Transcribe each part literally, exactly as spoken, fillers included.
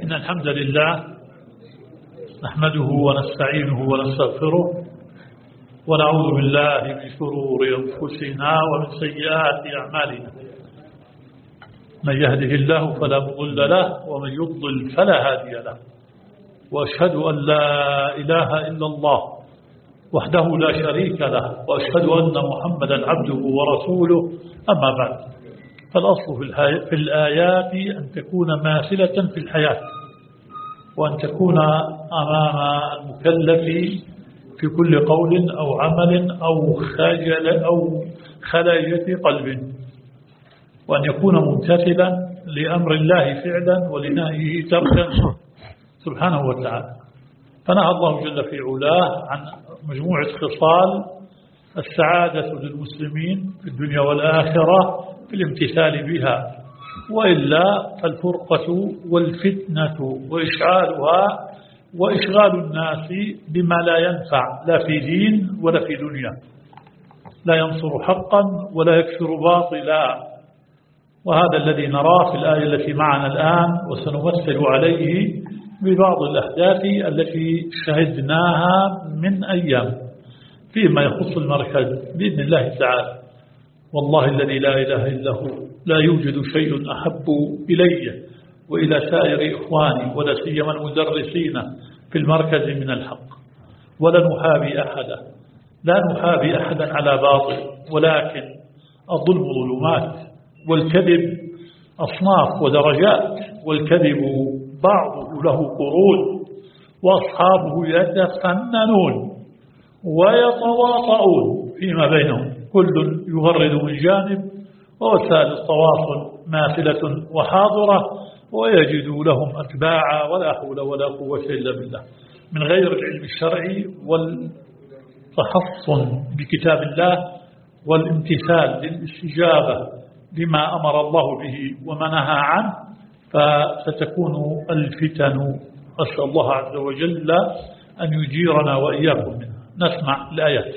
إن الحمد لله نحمده ونستعينه ونستغفره ونعوذ بالله من شرور أنفسنا ومن سيئات أعمالنا. من يهده الله فلا مضل له ومن يضلل فلا هادي له، وأشهد أن لا إله إلا الله وحده لا شريك له، وأشهد أن محمدا عبده ورسوله. أما بعد، فالأصل في الآيات أن تكون ماثلة في الحياة، وأن تكون أمام المكلف في كل قول أو عمل أو خجل أو خلاية قلب، وأن يكون ممتثلا لأمر الله فعلا ولنهيه تركا سبحانه وتعالى. فنهى الله جل في علاه عن مجموعة خصال السعادة للمسلمين في الدنيا والآخرة في الامتثال بها، وإلا فالفرقة والفتنة وإشعالها وإشغال الناس بما لا ينفع لا في دين ولا في دنيا، لا ينصر حقا ولا يكسر باطلا. وهذا الذي نراه في الآية التي معنا الآن، وسنمثل عليه ببعض الأحداث التي شهدناها من أيام فيما يخص المركز بإذن الله تعالى. والله الذي لا إله إلا هو لا يوجد شيء أحب إلي وإلى سائر إخواني ولا سيما المدرسين في المركز من الحق، ولا نحابي أحدا، لا نحابي أحدا على باطل، ولكن الظلم ظلمات، والكذب أصناف ودرجات، والكذب بعضه له قرون وأصحابه يتفننون ويتواطؤون فيما بينهم، كل يغرد من جانب، ووسائل التواصل ماثلة وحاضرة، ويجدوا لهم أتباعا، ولا حول ولا قوة إلا بالله، من غير العلم الشرعي والتحصن بكتاب الله والامتثال للاستجابة لما أمر الله به وما نهى عنه، فستكون الفتن. أسأل الله عز وجل أن يجيرنا وإياكم منها. نسمع الآيات.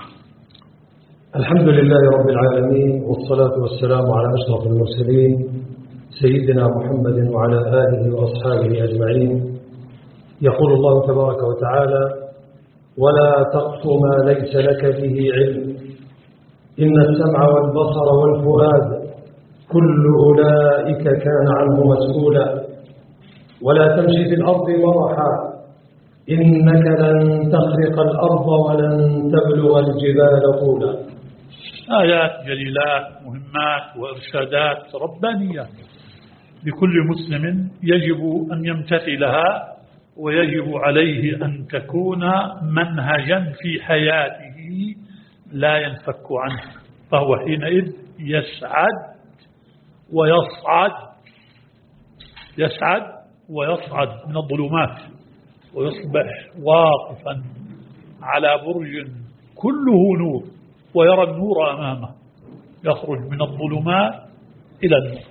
الحمد لله رب العالمين، والصلاة والسلام على أشرف المرسلين سيدنا محمد وعلى آله وأصحابه أجمعين. يقول الله تبارك وتعالى: ولا تقف ما ليس لك به علم إن السمع والبصر والفؤاد كل أولئك كان عنه مسؤولا ولا تمشي في الأرض مرحا إنك لن تخرق الأرض ولن تبلغ الجبال طولا. آيات جليلات مهمات وإرشادات ربانية لكل مسلم يجب أن يمتثلها، ويجب عليه أن تكون منهجا في حياته لا ينفك عنه، فهو حينئذ يسعد ويصعد يسعد ويصعد من الظلمات، ويصبح واقفا على برج كله نور، ويرى النور أمامه، يخرج من الظلمات إلى النور.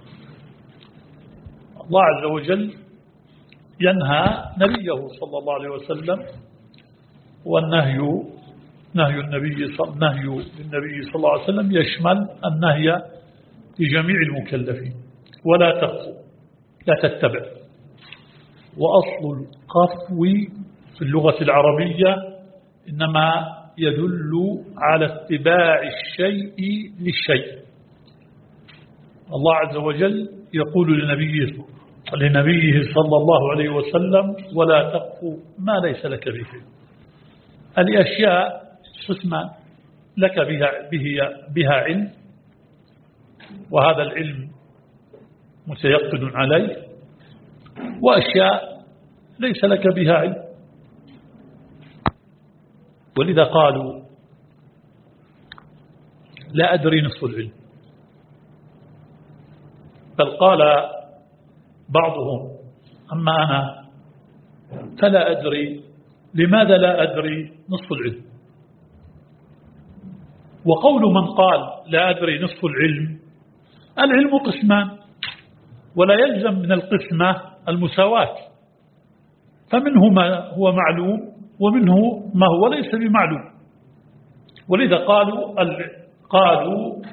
الله عز وجل ينهى نبيه صلى الله عليه وسلم، والنهي نهي النبي صلى نهي النبي صلى الله عليه وسلم يشمل النهي لجميع المكلفين. ولا تقف، لا تتبع. وأصل القفو في اللغة العربية إنما يدل على اتباع الشيء للشيء. الله عز وجل يقول لنبيه لنبيه صلى الله عليه وسلم: ولا تقف ما ليس لك به. الأشياء قسمان: لك بها, بها, بها علم، وهذا العلم متيقن عليه، وأشياء ليس لك بها علم. ولذا قالوا: لا أدري نصف العلم. بل قال بعضهم: أما أنا فلا أدري. لماذا لا أدري نصف العلم؟ وقول من قال لا أدري نصف العلم: العلم قسمان، ولا يلزم من القسمة المساواة، فمنه ما هو معلوم ومنه ما هو ليس بمعلوم. ولذا قالوا قالوا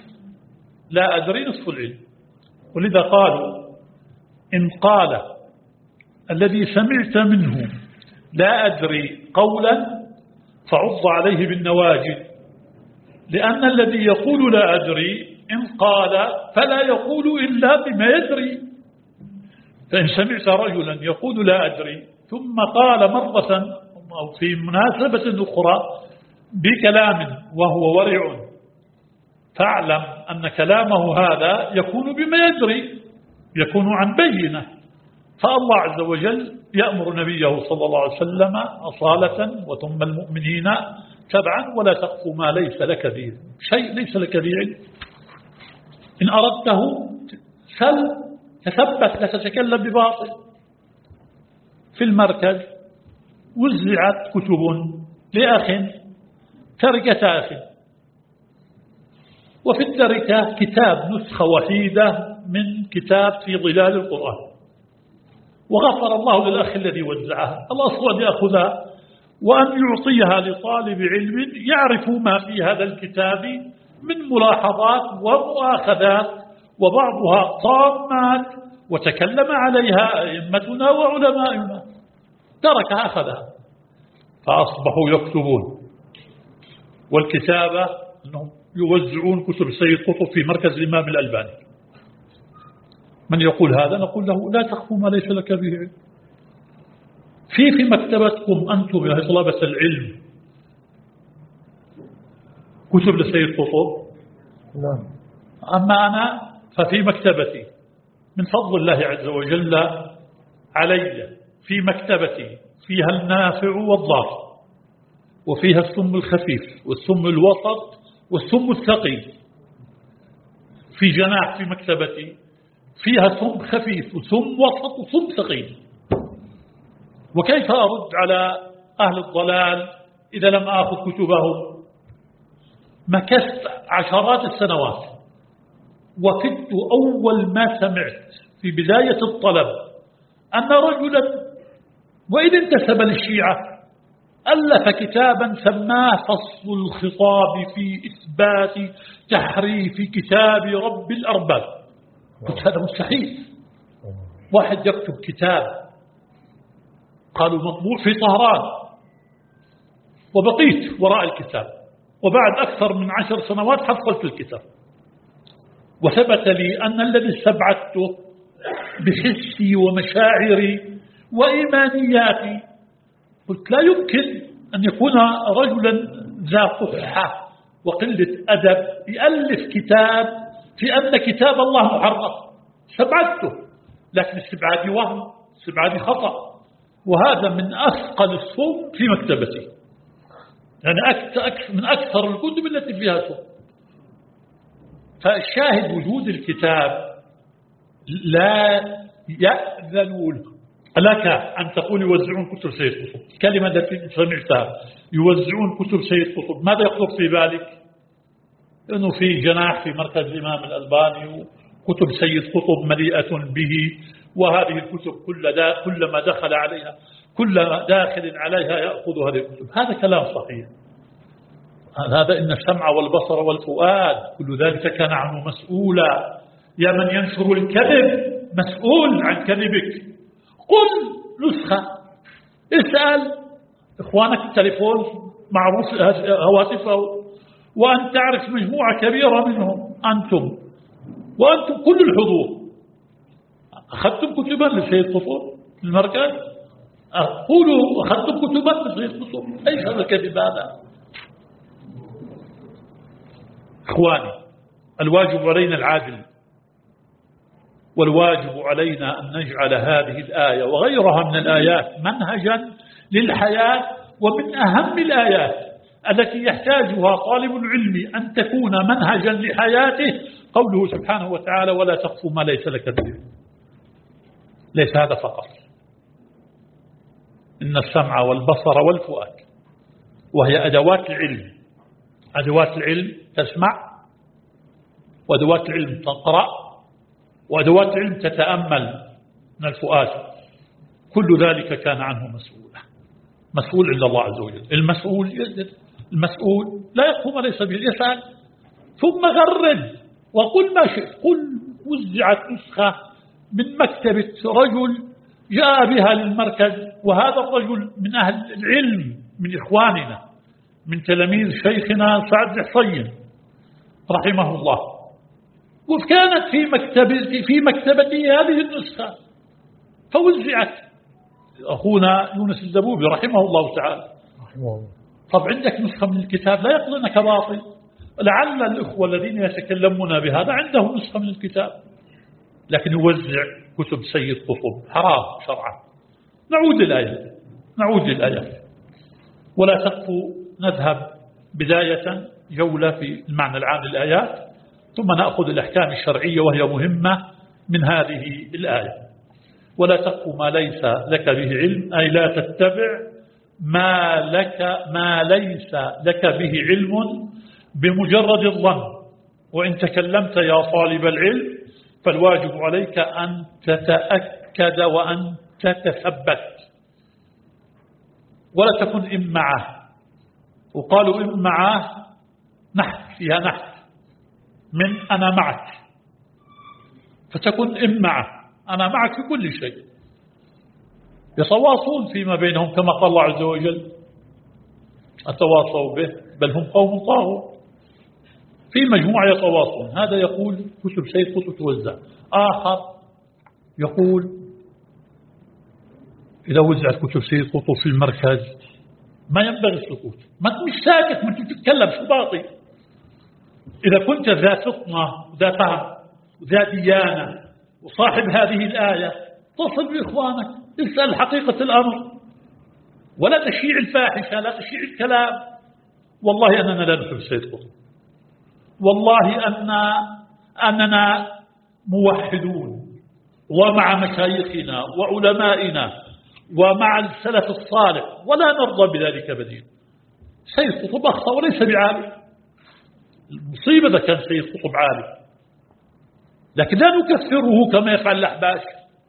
لا أدري نصف العلم. ولذا قالوا إن قال الذي سمعت منه لا أدري قولا فعض عليه بالنواجذ، لأن الذي يقول لا أدري إن قال فلا يقول إلا بما يدري. فإن سمعت رجلا يقول لا أدري ثم قال مرة أو في مناسبة أخرى بكلام وهو ورع، فاعلم أن كلامه هذا يكون بما يدري، يكون عن بينة. فالله عز وجل يأمر نبيه صلى الله عليه وسلم أصالة وثم المؤمنين تبعا ولا تقف ما ليس لك به شيء، ليس لك به علم، إن أردته سل تثبت، لا تتكلم بباطل. في المركز وزعت كتب لأخ، تركة أخ، وفي التركة كتاب نسخة وحيدة من كتاب في ظلال القرآن، وغفر الله للأخ الذي وزعها. الأصل أن يأخذها وأن يعطيها لطالب علم يعرف ما في هذا الكتاب من ملاحظات ومؤاخذات وبعضها طامات وتكلم عليها أئمتنا وعلماؤنا، تركها أخذها، فأصبحوا يكتبون. والكتابة أنهم يوزعون كتب سيد قطب في مركز الإمام الألباني. من يقول هذا نقول له لا تخف ما ليس لك به علم. في في مكتبتكم أنتم يا طلبة العلم كتب لسيد قطب؟ نعم. أما أنا ففي مكتبتي من فضل الله عز وجل علي، في مكتبتي فيها النافع والضار، وفيها السم الخفيف والسم الوسط والسم الثقيل. في جناح في مكتبتي فيها سم خفيف وسم وسط وسم ثقيل. وكيف أرد على أهل الضلال إذا لم آخذ كتبهم؟ مكثت عشرات السنوات، وكنت أول ما سمعت في بداية الطلب أن رجلا وإن انتسب للشيعة ألف كتابا سماه فصل الخطاب في إثبات تحريف كتاب رب الأرباب. قلت هذا مستحيل، واحد يكتب كتاب قالوا مطبوع في طهران، وبقيت وراء الكتاب، وبعد أكثر من عشر سنوات حصلت الكتاب، وثبت لي أن الذي استبعدته بحسي ومشاعري وإيمانياتي، قلت لا يمكن أن يكون رجلا ذا قحة وقلة أدب يألف كتاب في أن كتاب الله محرف. استبعدته، لكن استبعادي وهم، استبعادي خطأ، وهذا من أثقل السم في مكتبتي، يعني أكثر من أكثر الكتب التي فيها سم. فالشاهد وجود الكتاب لا يأذن لك أن تقول يوزعون كتب سيد قطب. الكلمة التي سمعتها يوزعون كتب سيد قطب، ماذا يخطر في بالك؟ أنه في جناح في مركز الإمام الألباني كتب سيد قطب مليئة به، وهذه الكتب كل دا كلما دخل عليها كل داخل عليها يأخذ هذه الكتب. هذا كلام صحيح، هذا إن السمع والبصر والفؤاد كل ذلك كان عنه مسؤولا. يا من ينشر الكذب مسؤول عن كذبك. قل نسخة، اسأل إخوانك التليفون معروف هواتفه، وأن تعرف مجموعة كبيرة منهم أنتم وأنتم كل الحضور أخذتم كتبا لسيد قطب المركز؟ قولوا أخذتم كتبا لسيد قطب. أيش هذا الكذب هذا؟ إخواني، الواجب علينا العادل، والواجب علينا أن نجعل هذه الآية وغيرها من الآيات منهجا للحياة، ومن أهم الآيات التي يحتاجها طالب العلم أن تكون منهجا لحياته قوله سبحانه وتعالى ولا تقف ما ليس لك به. ليس هذا فقط، إن السمع والبصر والفؤاد، وهي أدوات العلم. أدوات العلم تسمع، وأدوات العلم تقرأ، وأدوات العلم تتأمل من الفؤاد. كل ذلك كان عنه مسؤولا، مسؤول عند الله عز وجل. المسؤول المسؤول لا يقف ما ليس به، يسأل ثم غرد وقل ما شئت. قل وزعت نسخة من مكتبة رجل جاء بها للمركز، وهذا الرجل من أهل العلم من إخواننا من تلاميذ شيخنا سعد الحصين رحمه الله، وكانت في مكتبتي في مكتبتي هذه النسخة، فوزعت أخونا يونس الزبوبي رحمه الله تعالى رحمه الله. طب عندك نسخة من الكتاب لا يقلنك باطل، لعل الإخوة الذين يتكلمون بهذا عندهم نسخة من الكتاب، لكن يوزع كتب سيد قطب حرام شرعا. نعود للآية نعود للآية ولا تقف. نذهب بداية جولة في المعنى العام للآيات، ثم نأخذ الأحكام الشرعية وهي مهمة من هذه الآية. ولا تقف ما ليس لك به علم، أي لا تتبع ما لك ما ليس لك به علم بمجرد الظن. وإن تكلمت يا طالب العلم فالواجب عليك أن تتأكد وأن تتثبت، ولا تكن إمعة. وقالوا إمعة نحت فيها نحت من أنا معك، فتكن إمعة أنا معك في كل شيء، يتواصون فيما بينهم كما قال الله عز وجل أتواصوا به بل هم قوم طاغون، في مجموعة يتواصون. هذا يقول كتب سيد قطب توزع، آخر يقول إذا وزعت كتب سيد قطب في المركز ما ينبغي السكوت، ما مش ساكت، ما تتكلم شو باطي. إذا كنت ذا فطنة وذا فهم وذا ديانة وصاحب هذه الآية اتصل بإخوانك اسأل حقيقة الأمر، ولا تشيع الفاحشة، لا تشيع الكلام. والله أننا لا نحب سيد قطب، والله أن أننا موحدون ومع مشايخنا وعلمائنا ومع السلف الصالح، ولا نرضى بذلك بديل. سيد قطب أخطأ وليس بعالم، المصيبة إذا كان سيد قطب عالم، لكن لا نكفره كما يفعل الأحباش،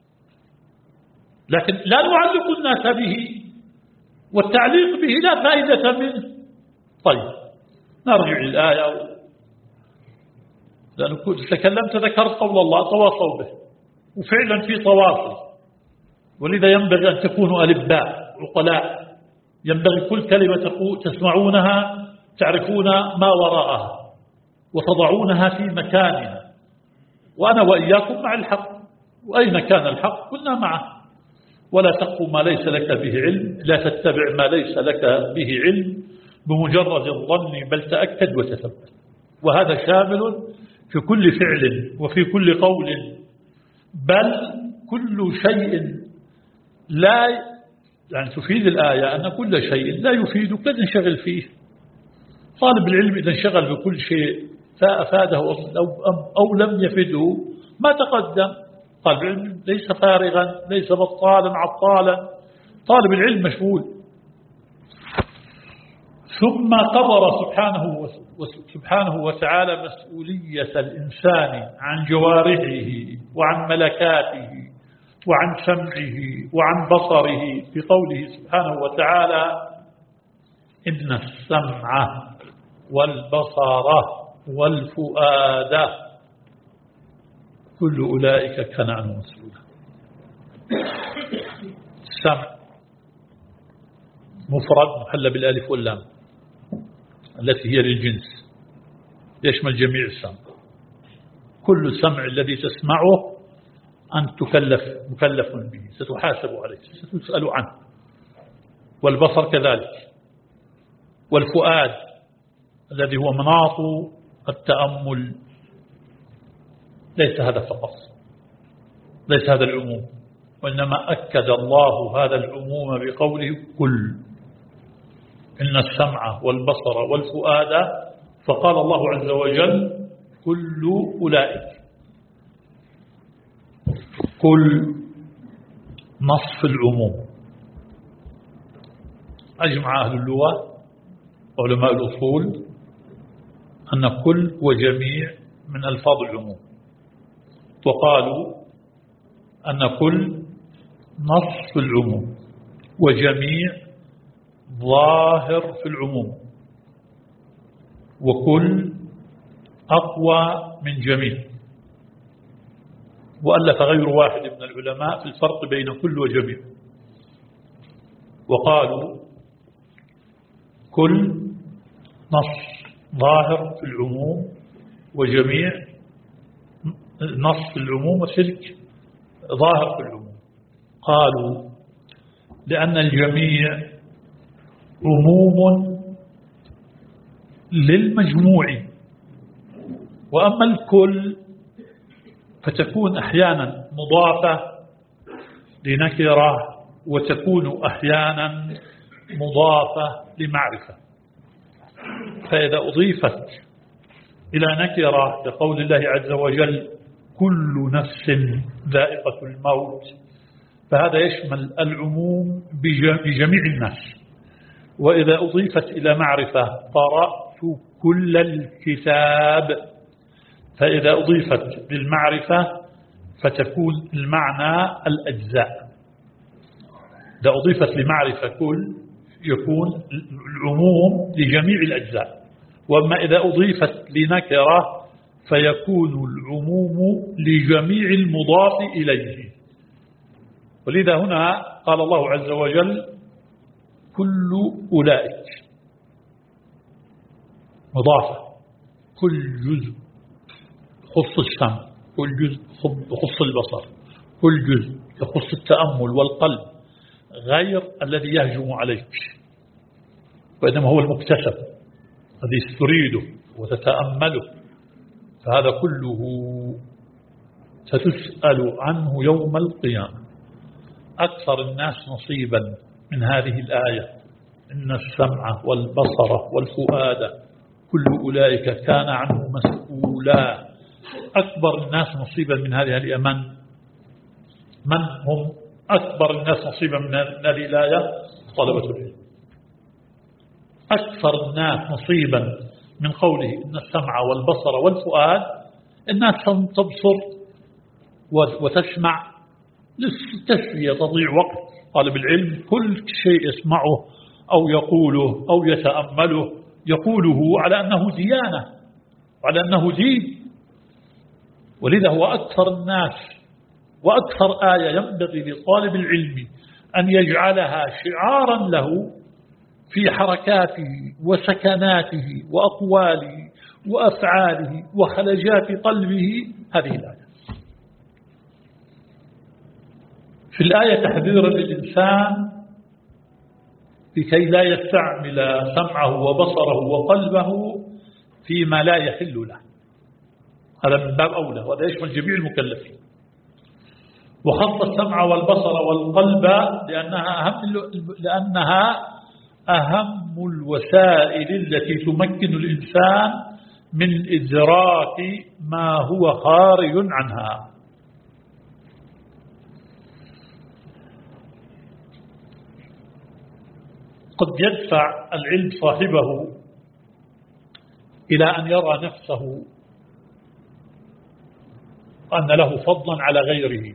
لكن لا نعلق الناس به، والتعليق به لا فائدة منه. طيب نرجع للآية، لأنه تكلمت ذكرت قول الله تواصوا به، وفعلا في تواصل، ولذا ينبغي أن تكونوا ألباء عقلاء، ينبغي كل كلمة تسمعونها تعرفون ما وراءها وتضعونها في مكانها. وأنا وإياكم مع الحق، وأين كان الحق كنا معه. ولا تقف ما ليس لك به علم، لا تتبع ما ليس لك به علم بمجرد الظن، بل تأكد وتثبت. وهذا شامل في كل فعل وفي كل قول، بل كل شيء لا يعني تفيد الآية أن كل شيء لا يفيدك لا تنشغل فيه. طالب العلم إذا انشغل بكل شيء فأفاده أو, أو لم يفده ما تقدم. طالب العلم ليس فارغا، ليس بطالا عطالا، طالب العلم مشغول. ثم قبر سبحانه سبحانه وتعالى مسؤولية الإنسان عن جوارحه وعن ملكاته وعن سمعه وعن بصره في قوله سبحانه وتعالى إن السمع والبصر والفؤاد كل أولئك كان عنه مسؤولا. السمع مفرد محل بالالف واللام التي هي للجنس، يشمل جميع السمع. كل سمع الذي تسمعه أن تكلف مكلف به، ستحاسب عليه، ستسأل عنه. والبصر كذلك، والفؤاد الذي هو مناط التأمل. ليس هذا فقط، ليس هذا العموم، وإنما أكد الله هذا العموم بقوله كل. إن السمع والبصر والفؤاد، فقال الله عز وجل كل أولئك. كل نصف العموم. أجمع أهل اللغة علماء الأصول أن كل وجميع من ألفاظ العموم، وقالوا أن كل نصف العموم وجميع ظاهر في العموم، وكل أقوى من جميع. وألف غير واحد من العلماء في الفرق بين كل وجميع، وقالوا كل نص ظاهر في العموم، وجميع نص في العموم وتلك ظاهر في العموم. قالوا لأن الجميع عموم للمجموع، وأما الكل فتكون أحيانا مضافة لنكرة، وتكون أحيانا مضافة لمعرفة. فإذا أضيفت إلى نكرة لقول الله عز وجل كل نفس ذائقة الموت، فهذا يشمل العموم بجميع الناس. وإذا أضيفت إلى معرفة قرأت كل الكتاب، فإذا أضيفت للمعرفة فتكون المعنى الأجزاء. إذا أضيفت لمعرفة كل يكون العموم لجميع الأجزاء، وأما إذا أضيفت لنكرة فيكون العموم لجميع المضاف إليه. ولذا هنا قال الله عز وجل كل أولئك مضافة، كل جزء يخص السمع، كل جزء يخص البصر، كل جزء يخص التأمل والقلب، غير الذي يهجم عليك، وإنما هو المكتسب الذي تريده وتتأمله. فهذا كله ستسأل عنه يوم القيامة. أكثر الناس نصيبا من هذه الآية إن السمع والبصر والفؤاد كل أولئك كان عنه مسؤولا. أكبر الناس نصيبا من هذه الآية من؟ من هم أكبر الناس نصيبا من هذه الآية؟ طلبة العلم. أكثر الناس نصيبا من قوله إن السمع والبصر والفؤاد، الناس تبصر وتسمع للتسوية، تضيع وقت طالب العلم. كل شيء يسمعه أو يقوله أو يتأمله يقوله على أنه ديانة وعلى أنه دين، ولذا هو أكثر الناس. وأكثر آية ينبغي لطالب العلم أن يجعلها شعارا له في حركاته وسكناته وأقواله وأفعاله وخلجات قلبه هذه الآية. في الآية تحذير للإنسان لكي لا يستعمل سمعه وبصره وقلبه فيما لا يحل له، هذا من باب أولى، وهذا يشمل جميع المكلفين. وخص السمع والبصر والقلب لأنها أهم, لأنها أهم الوسائل التي تمكن الإنسان من إدراك ما هو خارج عنها. قد يدفع العلم صاحبه إلى أن يرى نفسه أن له فضلا على غيره،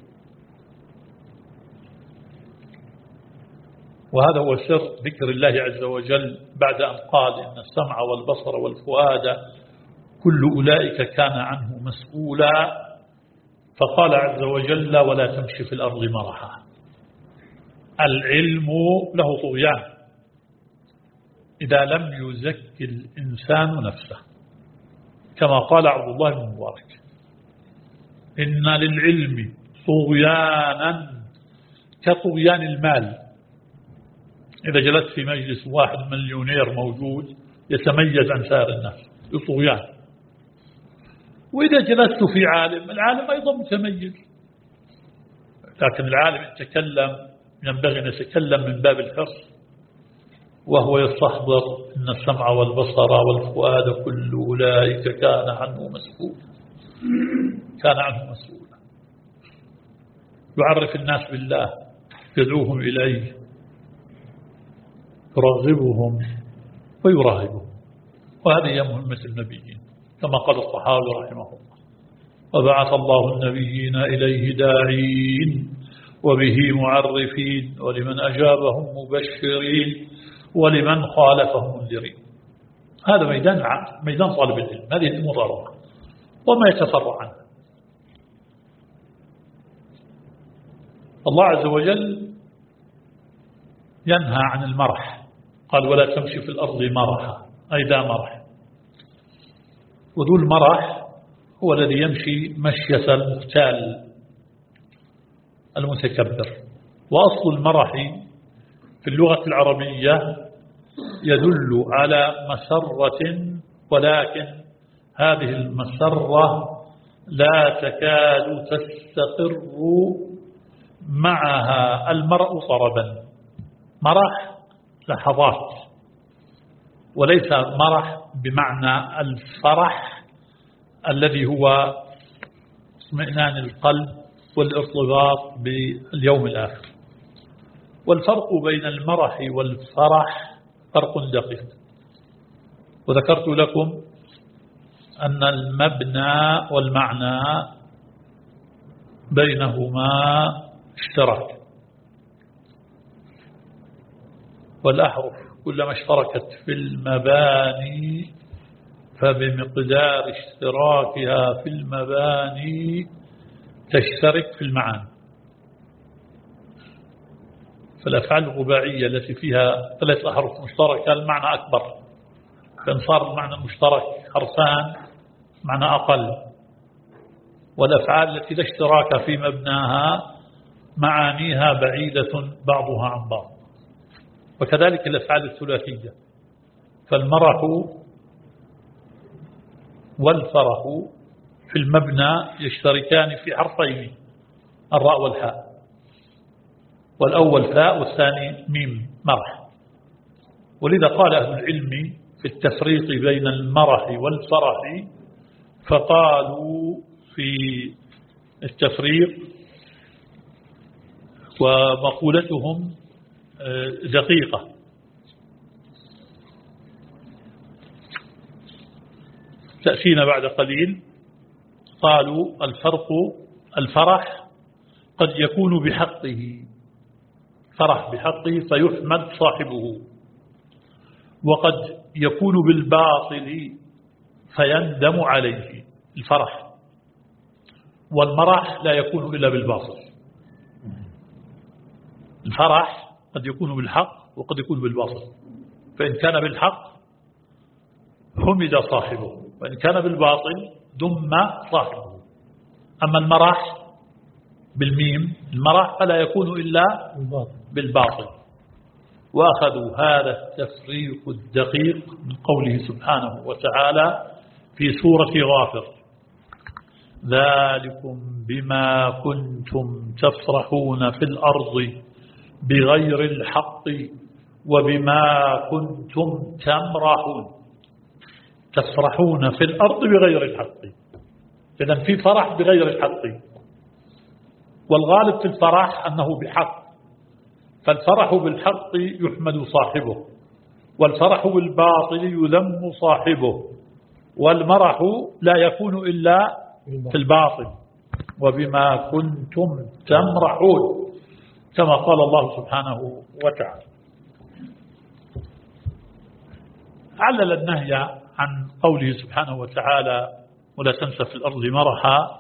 وهذا هو سر ذكر الله عز وجل بعد أن قال إن السمع والبصر والفؤاد كل أولئك كان عنه مسؤولا، فقال عز وجل ولا تمشي في الأرض مرحا. العلم له طغيان إذا لم يزكي الإنسان نفسه، كما قال عبد الله بن مبارك إن للعلم طغيانا كطغيان المال. إذا جلست في مجلس واحد مليونير موجود يتميز عن سائر الناس بطغيان، وإذا جلست في عالم، العالم أيضا متميز، لكن العالم يتكلم ينبغي أن يتكلم من باب الحرص، وهو يستحضر إن السمع والبصر والفؤاد كل أولئك كان عنه مسؤولا، كان عنه مسؤولا. يعرف الناس بالله، يدعوهم إليه، يرغبهم ويراهبهم، وهذه هي مهمة النبيين كما قال الطحاوي رحمه الله وبعث الله النبيين إليه داعين وبه معرفين ولمن أجابهم مبشرين ولمن خالفهم منذرين. هذا ميدان ميدان طالب العلم، هذه المضاربة وما يتفرع عنها. الله عز وجل ينهى عن المرح، قال ولا تمشي في الأرض مرحا، أي ذا مرح. وذو المرح هو الذي يمشي مشية المختال المتكبر. وأصل المرح في اللغة العربية يدل على مسرة، ولكن هذه المسرة لا تكاد تستقر معها المرء طربا. مرح لحظات، وليس مرح بمعنى الفرح الذي هو اطمئنان القلب والارتباط باليوم الآخر. والفرق بين المرح والفرح فرق دقيق. وذكرت لكم أن المبنى والمعنى بينهما اشتراك، والأحرف كلما اشتركت في المباني فبمقدار اشتراكها في المباني تشترك في المعاني. فالأفعال الرباعية التي فيها ثلاث أحرف مشتركة المعنى أكبر، فإن صار المعنى المشترك حرفان معنى أقل. والأفعال التي لا اشتراك في مبناها معانيها بعيدة بعضها عن بعض. وكذلك الأفعال الثلاثية، فالمرح والفرح في المبنى يشتركان في حرفين، الراء والحاء، والأول فاء والثاني ميم مرح. ولذا قال أهل العلم في التفريق بين المرح والفرح، فقالوا في التفريق ومقولتهم دقيقة. تأتينا بعد قليل. قالوا الفرق الفرح قد يكون بحقه، فرح بحقه فيحمد صاحبه، وقد يكون بالباطل فيندم عليه الفرح. والمرح لا يكون إلا بالباطل. الفرح قد يكون بالحق وقد يكون بالباطل، فإن كان بالحق حمد صاحبه، وإن كان بالباطل ذم صاحبه. أما المرح بالميم المرح فلا يكون إلا بالباطل. وأخذوا هذا التفريق الدقيق من قوله سبحانه وتعالى في سورة غافر: ذلكم بما كنتم تفرحون في الأرض بغير الحق وبما كنتم تمرحون. تفرحون في الأرض بغير الحق، إذن في فرح بغير الحق، والغالب في الفرح أنه بحق. فالفرح بالحق يحمد صاحبه، والفرح بالباطل يذم صاحبه، والمرح لا يكون إلا في الباطل. وبما كنتم تمرحون، كما قال الله سبحانه وتعالى. علل النهي عن قوله سبحانه وتعالى ولا تنسى في الأرض مرحا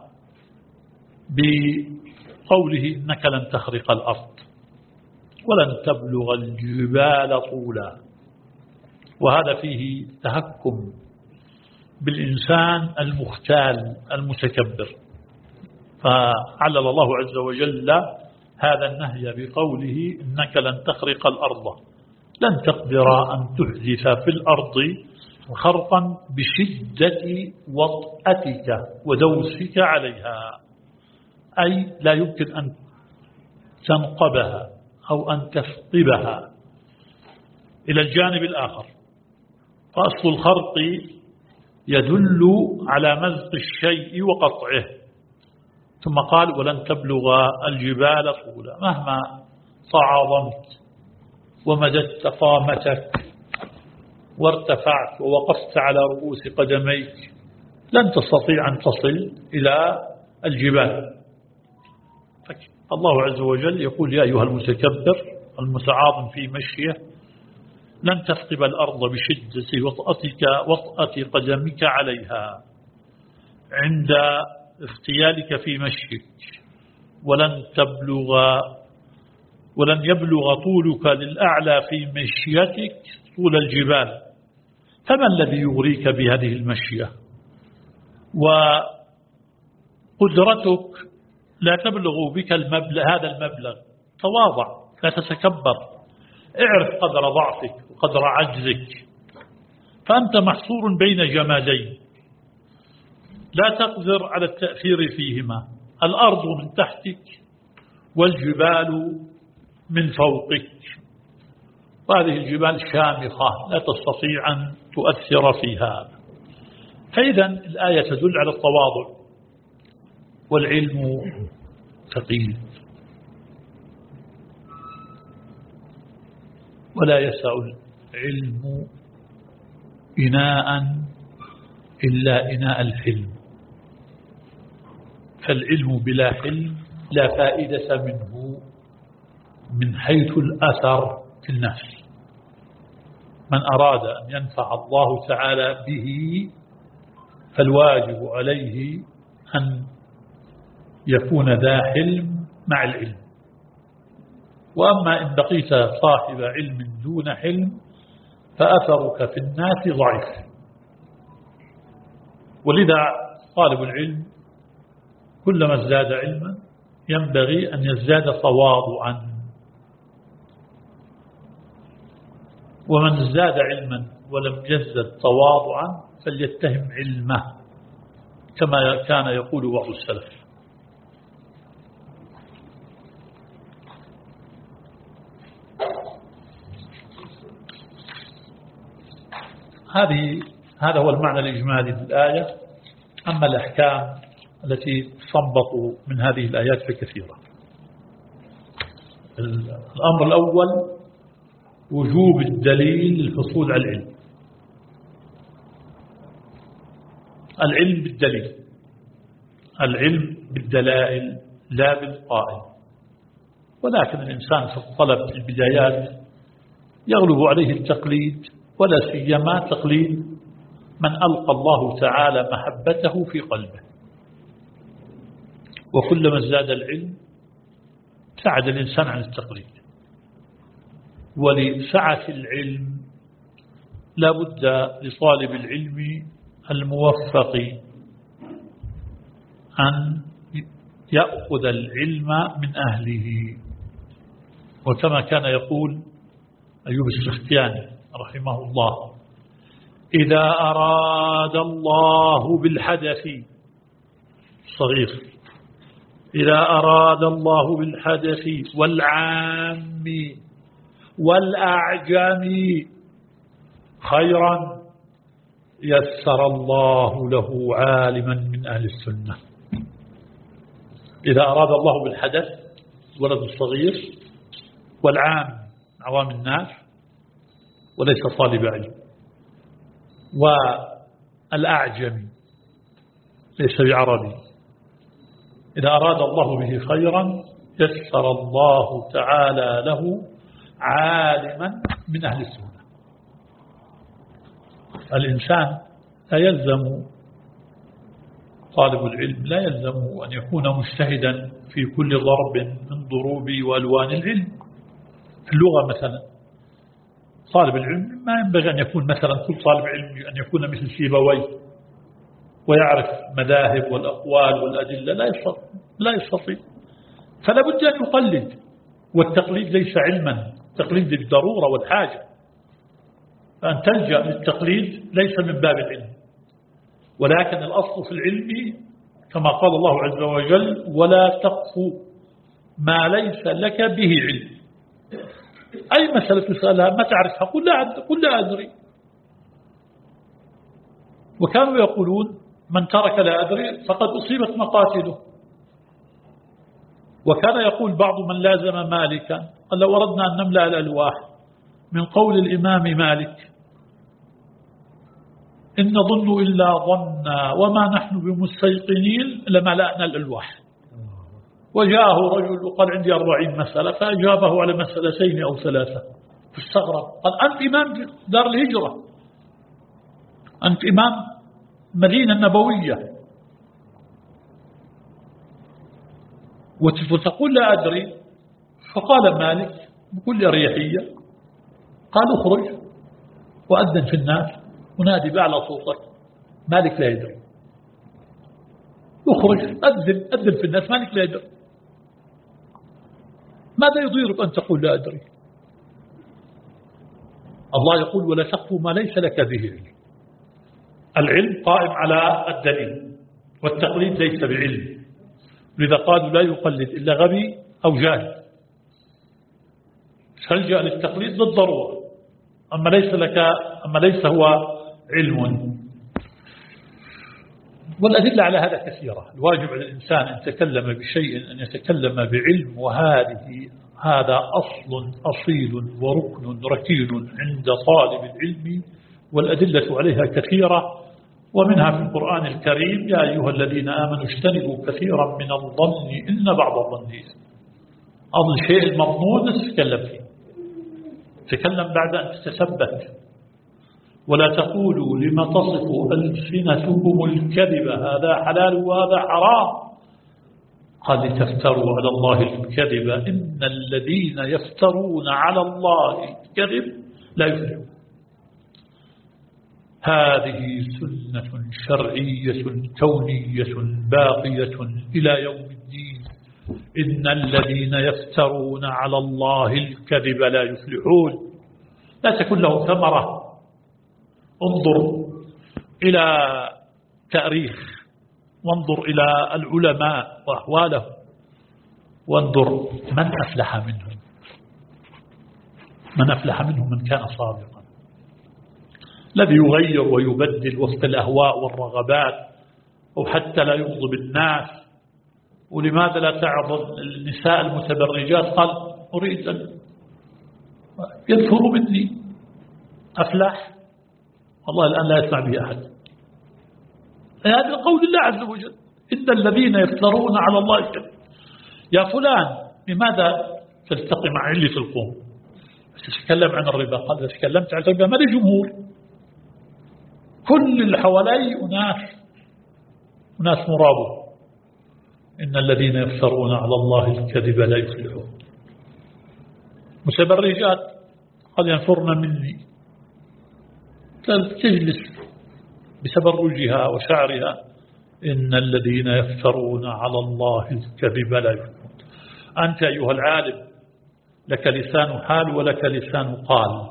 بقوله إنك لن تخرق الأرض ولن تبلغ الجبال طولا. وهذا فيه تهكم بالإنسان المختال المتكبر. فعلل الله عز وجل هذا النهي بقوله إنك لن تخرق الأرض، لن تقدر أن تحدث في الأرض خرقا بشدة وطأتك ودوسك عليها، أي لا يمكن أن تنقبها أو أن تفطبها إلى الجانب الآخر. فأصل الخرق يدل على مزق الشيء وقطعه. ثم قال ولن تبلغ الجبال طولا، مهما صعظمت ومددت قامتك وارتفعت ووقفت على رؤوس قدميك لن تستطيع أن تصل إلى الجبال. الله عز وجل يقول يا أيها المتكبر المتعاظم في مشيه لن تثقب الأرض بشدة وطأتك وطأة قدمك عليها عند اختيالك في مشيك ولن تبلغ ولن يبلغ طولك للأعلى في مشيتك طول الجبال، فما الذي يغريك بهذه المشية؟ وقدرتك لا تبلغ بك المبلغ هذا المبلغ. تواضع، لا تتكبر، اعرف قدر ضعفك وقدر عجزك، فأنت محصور بين جمادين لا تقدر على التأثير فيهما، الأرض من تحتك والجبال من فوقك، وهذه الجبال شامخة لا تستطيع أن تؤثر فيها. فإذا الآية تدل على التواضع، والعلم ثقيل ولا يسع العلم إناء إلا إناء الحلم، فالعلم بلا حلم لا فائدة منه من حيث الأثر في النفس. من أراد أن ينفع الله تعالى به فالواجب عليه أن يكون ذا حلم مع العلم. وأما إن بقيت صاحب علم دون حلم فأثرك في الناس ضعيف. ولذا طالب العلم كلما ازداد علما ينبغي أن يزداد تواضعا، ومن ازداد علما ولم يزدد تواضعا فليتهم علمه، كما كان يقول بعض السلف. هذه هذا هو المعنى الإجمالي للآية. أما الأحكام التي تستنبط من هذه الآيات فكثيرة. الأمر الأول وجوب الدليل للحصول على العلم. العلم بالدليل، العلم بالدلائل لا بالقائل. ولكن الإنسان في الطلب في البدايات يغلب عليه التقليد، ولا سيما تقليد من ألقى الله تعالى محبته في قلبه. وكلما ازداد العلم ابتعد الإنسان عن التقليد. ولسعة العلم لا بد لطالب العلم الموفق أن يأخذ العلم من أهله. وكما كان يقول أيوب السختياني رحمه الله: إذا أراد الله بالحدث صغير إذا أراد الله بالحدث والعام والأعجم خيرا يسر الله له عالما من أهل السنة. إذا أراد الله بالحدث ولد الصغير والعام عوام الناس وليس طالب علم، والأعجم ليس بعربي، إذا أراد الله به خيرا يسر الله تعالى له عالما من أهل السنة. الإنسان لا يلزم طالب العلم لا يلزم أن يكون مجتهدا في كل ضرب من ضروب وألوان العلم. في اللغة مثلا طالب العلم ما ينبغي أن يكون مثلا كل طالب علم أن يكون مثل سيبويه ويعرف مذاهب والأقوال والأدلة، لا يستطيع لا يستطيع فلا بد أن يقلد. والتقليد ليس علما، التقليد بالضرورة والحاجة، فأن تلجأ للتقليد ليس من باب العلم. ولكن الأصل في العلم كما قال الله عز وجل: ولا تقف ما ليس لك به علم. أي مسألة تسألها ما تعرفها قل لا, قل لا أدري. وكانوا يقولون: من ترك لا أدري فقد أصيبت مقاتله. وكان يقول بعض من لازم مالكا: قال لو أردنا أن نملأ الألواح من قول الإمام مالك إن نظن إلا ظنا وما نحن بمستيقنين لملأنا الألواح. وجاءه رجل وقال: عندي أربعين مسألة، فأجابه على مسألتين أو ثلاثة، فاستغرب قال: أنت إمام دار الهجرة، أنت إمام مدينة النبوية، وتقول لا أدري. فقال مالك بكل أريحية قال اخرج وأذن في الناس ونادي بأعلى صوتك. مالك لا يدري. اخرج أذن أذن في الناس. مالك لا يدري. ماذا يضيرك أن تقول لا أدري؟ الله يقول ولا تقف ما ليس لك به علم. العلم قائم على الدليل، والتقليد ليس بعلم. لذا قالوا لا يقلد إلا غبي أو جاهل. فلجأ للتقليد بالضرورة، أما ليس لك أما ليس هو علم. والأدلة على هذا كثيرة. الواجب على الإنسان أن يتكلم بشيء أن يتكلم بعلم، وهذه هذا أصل أصيل وركن ركين عند طالب العلم، والأدلة عليها كثيرة، ومنها في القرآن الكريم يا أيها الذين آمنوا اجتنبوا كثيرا من الظن إن بعض الظن إثم. أظن الشيء المظنون تتكلم فيه، تكلم بعد أن تتثبت. ولا تقولوا لما تصف ألسنتكم الكذب هذا حلال وهذا حرام قال لتفتروا على الله الكذب إن الذين يفترون على الله الكذب لا يفلحون. هذه سنة شرعية كونية باقية إلى يوم الدين. إن الذين يفترون على الله الكذب لا يفلحون. لا تكن له ثمرة. انظر إلى تاريخ، وانظر إلى العلماء وأحوالهم، وانظر من أفلح منهم. من أفلح منهم من كان صادقا، الذي يغير ويبدل وفق الأهواء والرغبات، أو حتى لا يغضب الناس. ولماذا لا تعظم النساء المتبرجات؟ قال أريد أن يظهر مني. أفلح والله الآن لا يسمع به أحد. هذا قول الله عز وجل إن الذين يفترون على الله الكذب. يا فلان لماذا تلتقي مع علي في القوم تتكلم عن الربا؟ قال إذا تكلمت عن الربا ما لي جمهور، كل اللي حوالي أناس أناس مرابو. إن الذين يفترون على الله الكذب لا يفلحون. متبرجات قد ينفرن مني، تجلس بتبرجها وشعرها. إن الذين يفترون على الله الكذب لا يفلحون. أنت أيها العالم لك لسان حال ولك لسان قال،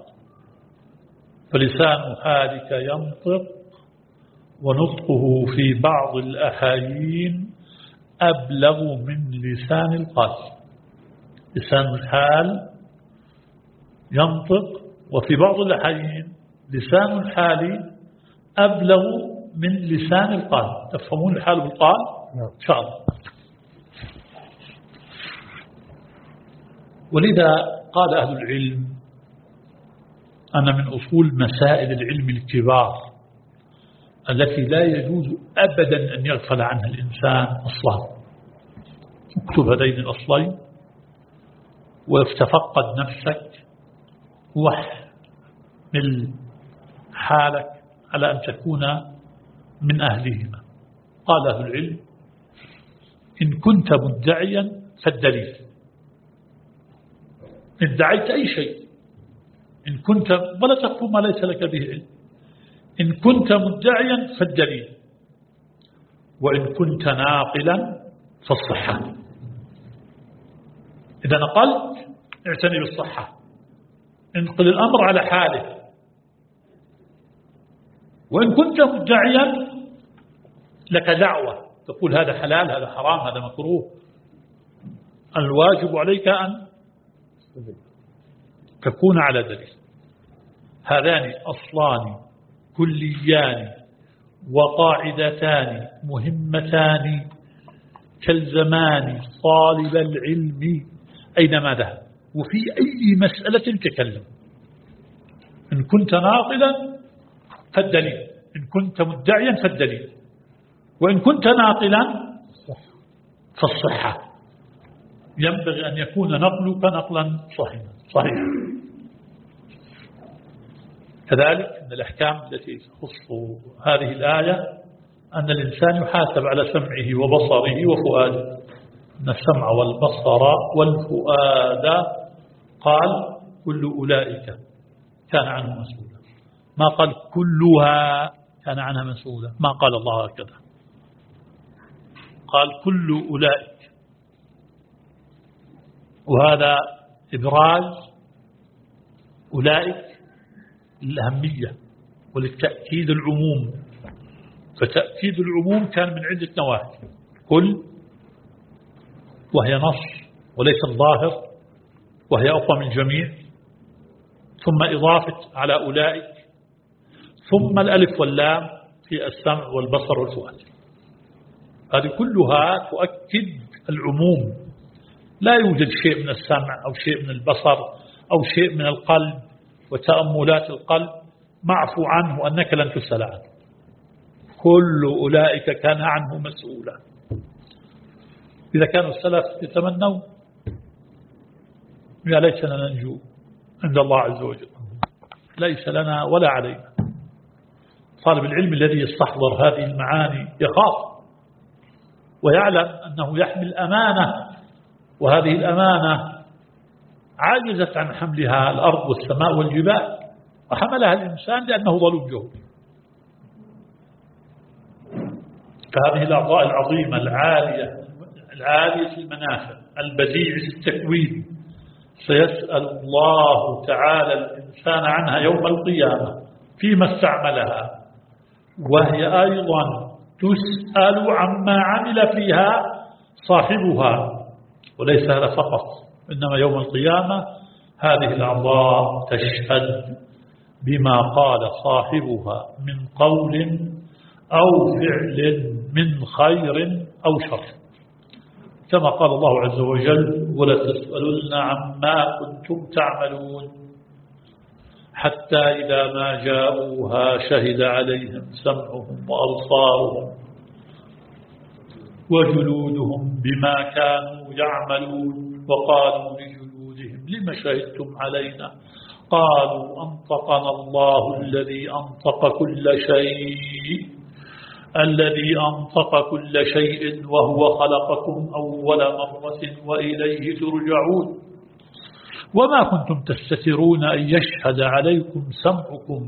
فلسان حالك ينطق، ونطقه في بعض الأحايين أبلغ من لسان القال. لسان الحال ينطق، وفي بعض الأحايين لسان الحال أبلغ من لسان القال. تفهمون الحال بالقال؟ إن شاء الله. ولذا قال أهل العلم أن من أصول مسائل العلم الكبار التي لا يجوز أبدا أن يغفل عنها الإنسان أصلا. اكتب هذين الأصلين وتفقد نفسك واحمل حالك على أن تكون من أهلهما. قال أهل العلم إن كنت مدعيا فالدليل. ادعيت أي شيء إن كنت ولا تقف ما ليس لك به علم. إن كنت مدعيا فالدليل، وإن كنت ناقلا فالصحة. إذا نقلت اعتني بالصحة، انقل الأمر على حاله. وإن كنت مدعيا لك دعوة تقول هذا حلال هذا حرام هذا مكروه، الواجب عليك أن تكون على دليل. هذان أصلان كليان وقاعدتان مهمتان تلزمان طالب العلم أينما ذهب وفي أي مسألة تكلم. إن كنت ناقلا فالدليل، إن كنت مدعيا فالدليل، وإن كنت ناقلا فالصحة. ينبغي أن يكون نقلك نقلا صحيحا صحيحا. كذلك من الأحكام التي تخص هذه الآية أن الإنسان يحاسب على سمعه وبصره وفؤاده. أن السمع والبصر والفؤاد قال كل أولئك كان عنه مسؤولا، ما قال كلها كان عنها مسؤولا، ما قال الله هكذا، قال كل أولئك. وهذا إبراز أولئك الأهمية وللتأكيد العموم، فتأكيد العموم كان من عدة نواحي، كل وهي نص وليس الظاهر وهي أقوى من الجميع، ثم إضافة على أولئك، ثم الألف واللام في السمع والبصر والفؤاد. هذه كلها تؤكد العموم، لا يوجد شيء من السمع أو شيء من البصر أو شيء من القلب وتأملات القلب معفو عنه وأنك لن تسأل عنه، كل أولئك كان عنه مسؤولا. إذا كانوا السلف يتمنوا يا ليتنا ننجو عند الله عز وجل، ليس لنا ولا علينا. طالب العلم الذي يستحضر هذه المعاني يخاف ويعلم أنه يحمل أمانة، وهذه الأمانة عاجزت عن حملها الأرض والسماء والجبال، وحملها الإنسان لأنه ظلوم جهول. فهذه الأعضاء العظيمة العالية العالية المنافع البديع التكوين سيسأل الله تعالى الإنسان عنها يوم القيامة فيما استعملها، وهي أيضا تسأل عما عمل فيها صاحبها. وليس هذا فقط، إنما يوم القيامة هذه الأعضاء تشهد بما قال صاحبها من قول أو فعل من خير أو شر، كما قال الله عز وجل ولتسألن عما كنتم تعملون. حتى إذا ما جاءوها شهد عليهم سمعهم وأبصارهم وجلودهم بما كانوا يعملون، وقالوا لجلودهم لم شهدتم علينا قالوا أنطقنا الله الذي أنطق كل شيء الذي أنطق كل شيء وهو خلقكم أول مرة وإليه ترجعون. وما كنتم تستترون أن يشهد عليكم سمعكم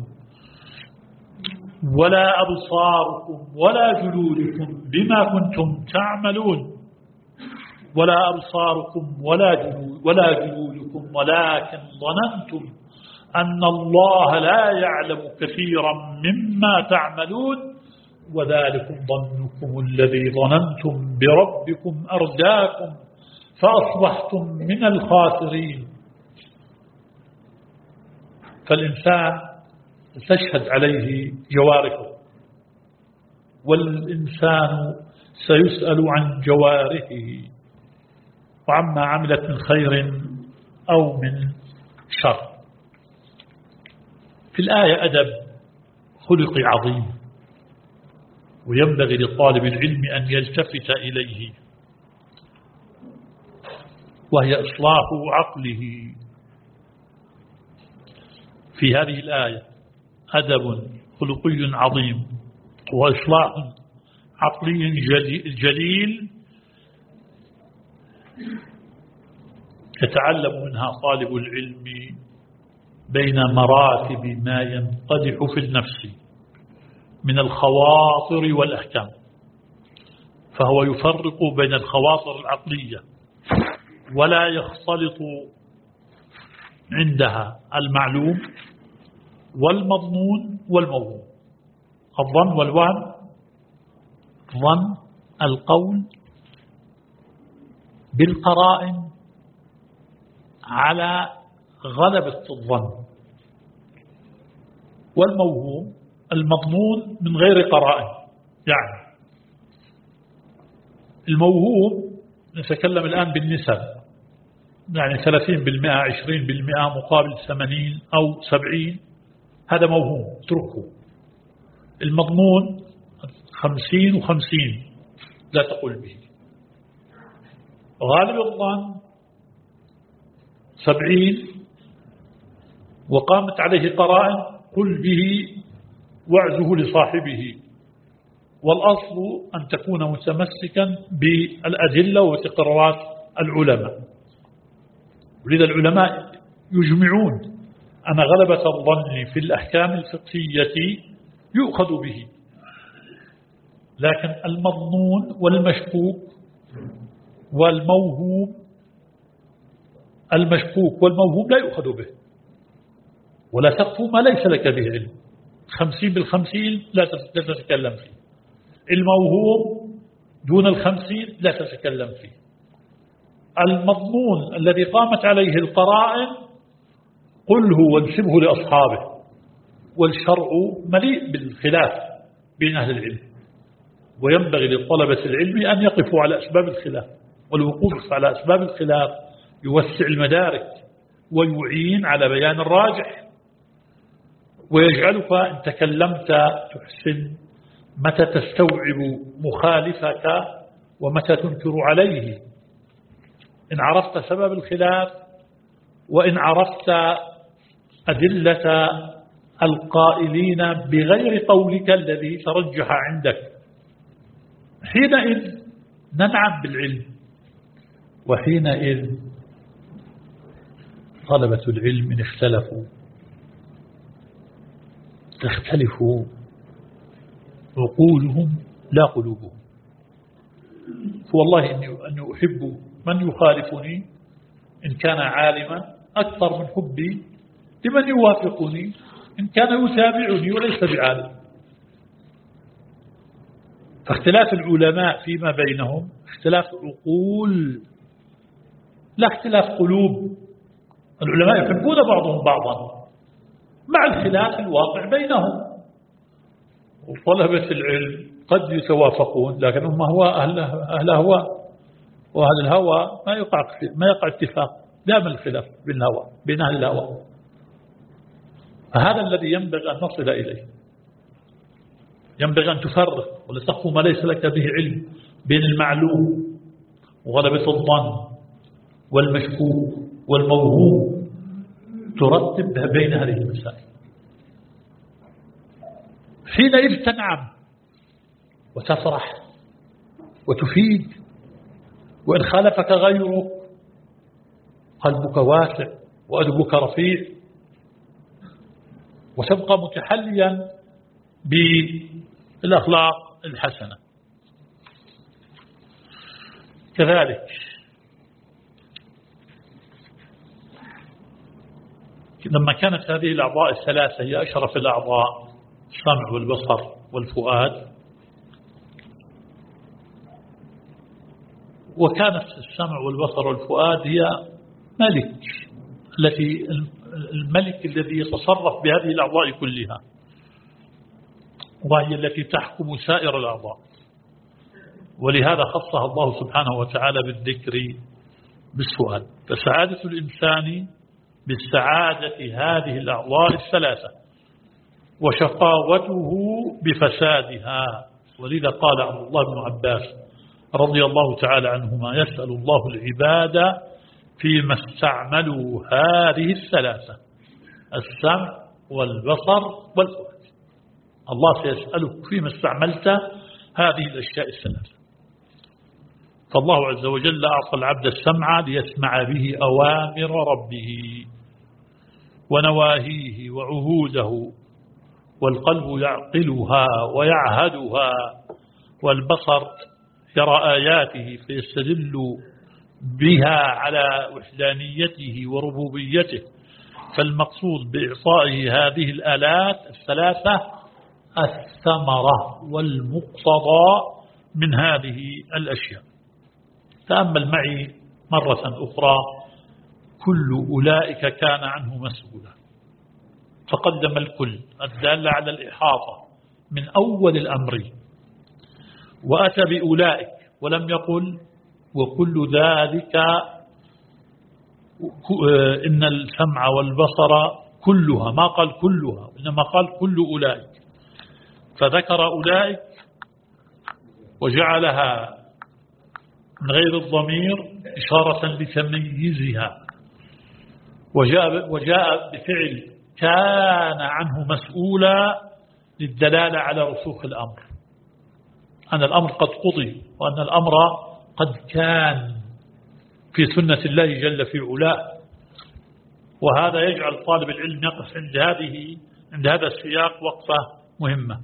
ولا أبصاركم ولا جلودكم بما كنتم تعملون، ولا أبصاركم ولا جلود ولا جلودكم ولكن ظننتم أن الله لا يعلم كثيرا مما تعملون وذلكم ظنكم الذي ظننتم بربكم أرداكم فأصبحتم من الخاسرين. فالإنسان تشهد عليه جوارحه، والإنسان سيسأل عن جوارحه وعما عملت من خير أو من شر. في الآية أدب خلقي عظيم، وينبغي لطالب العلم أن يلتفت إليه، وهي إصلاح عقله. في هذه الآية أدب خلقي عظيم وإصلاح عقلي جليل يتعلم منها طالب العلم بين مراتب ما ينقدح في النفس من الخواطر والأحكام، فهو يفرق بين الخواطر العقلية ولا يختلط عندها المعلوم والمظنون والموهوم. الظن والوهم، ظن القول بالقرائن على غلبة الظن، والموهوم المظنون من غير قرائن. يعني الموهوم نتكلم الآن بالنسب، يعني ثلاثين بالمئة عشرين بالمئة مقابل ثمانين أو سبعين، هذا موهوم اتركه. المظنون خمسين وخمسين لا تقول به. غالب الظن سبعين وقامت عليه قرائن قل به واعزه لصاحبه، والأصل أن تكون متمسكا بالأدلة وتقررات العلماء. ولذا العلماء يجمعون أن غلبة الظن في الأحكام الفقهية يؤخذ به، لكن المظنون والمشكوك والموهوم المشكوك والموهوم لا يؤخذ به. ولا تقف ما ليس لك به علم. خمسين بالخمسين لا تتكلم فيه. الموهوم دون الخمسين لا تتكلم فيه. المضمون الذي قامت عليه القرائن قله وانسبه لأصحابه. والشرع مليء بالخلاف بين أهل العلم، وينبغي للطلبة العلم أن يقفوا على أسباب الخلاف، والوقوف على أسباب الخلاف يوسع المدارك ويعين على بيان الراجح، ويجعلك إن تكلمت تحسن متى تستوعب مخالفك ومتى تنكر عليه، إن عرفت سبب الخلاف وإن عرفت أدلة القائلين بغير قولك الذي ترجح عندك. حينئذ ننعم بالعلم، وحينئذ طلبة العلم إن اختلفوا تختلف عقولهم لا قلوبهم. فوالله إني أني أحب من يخالفني إن كان عالما أكثر من حبي لمن يوافقني إن كان يتابعني وليس بعالم. فاختلاف العلماء فيما بينهم اختلاف عقول لا اختلاف قلوب. العلماء يحبون بعضهم بعضا مع الخلاف الواقع بينهم، وطلبة العلم قد يتوافقون لكنهم هو أهل أهل هوى، وأهل الهوى ما يقع ما يقع اتفاق، دائما الخلاف بين الهوى بين أهل الهوى. فهذا الذي ينبغي أن نصل إليه. ينبغي أن تفرق ولا تقف ما ليس لك به علم بين المعلوم وغلبة الظن والمشكوك والموهوم، ترتب بين هذه المسائل. حينئذ تنعم وتفرح وتفيد، وإن خالفك غيرك قلبك واسع وأدبك رفيع، وتبقى متحليا بالأخلاق الحسنة. كذلك لما كانت هذه الأعضاء الثلاثة هي أشرف الأعضاء، السمع والبصر والفؤاد، وكانت السمع والبصر والفؤاد هي ملك التي الملك الذي يتصرف بهذه الأعضاء كلها، وهي التي تحكم سائر الأعضاء. ولهذا خصها الله سبحانه وتعالى بالذكر بالسؤال. فسعادة الإنسان بالسعادة هذه الأعضاء الثلاثة، وشقاوته بفسادها. ولذا قال عبد الله بن عباس رضي الله تعالى عنهما: يسأل الله العباد فيما استعملوا هذه الثلاثة، السمع والبصر والفؤاد. الله سيسألك فيما استعملت هذه الأشياء الثلاثة. فالله عز وجل أعطى العبد السمع ليسمع به أوامر ربه ونواهيه وعهوده، والقلب يعقلها ويعهدها، والبصر يرى آياته فيستدل بها على وحدانيته وربوبيته. فالمقصود بإعطائه هذه الآلات الثلاثة الثمرة والمقتضى من هذه الأشياء. تأمل معي مرة أخرى: كل أولئك كان عنه مسؤولا. فقدم الكل الدالة على الإحاطة من أول الأمر، وأتى بأولئك ولم يقل وكل ذلك، إن السمع والبصر كلها، ما قال كلها إنما قال كل أولئك. فذكر أولئك وجعلها من غير الضمير إشارة لتمييزها، وجاء, وجاء بفعل كان عنه مسؤولا للدلالة على رسوخ الأمر. أن الأمر قد قضي، وأن الأمر قد كان في سنة الله جل في علاه. وهذا يجعل طالب العلم يقف عند هذه عند هذا السياق وقفة مهمة.